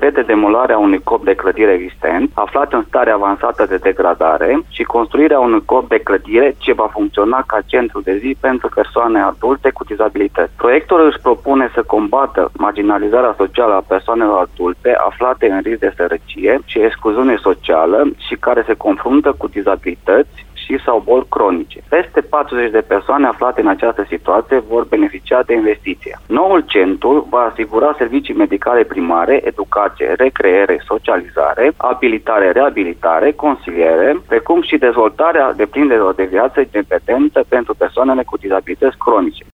prevede demolarea unui corp de clădire existent, aflat în stare avansată de degradare, și construirea unui corp de clădire ce va funcționa ca centru de zi pentru persoane adulte cu dizabilități. Proiectul își propune să combată marginalizarea socială a persoanelor adulte aflate în risc de sărăcie și excluziune socială și care se confruntă cu dizabilități și sau boli cronice. Peste 40 de persoane aflate în această situație vor beneficia de investiție. Noul centru va asigura servicii medicale primare, educație, recreere, socializare, abilitare, reabilitare, consiliere, precum și dezvoltarea deprinderilor de viață independentă pentru persoanele cu dizabilități cronice.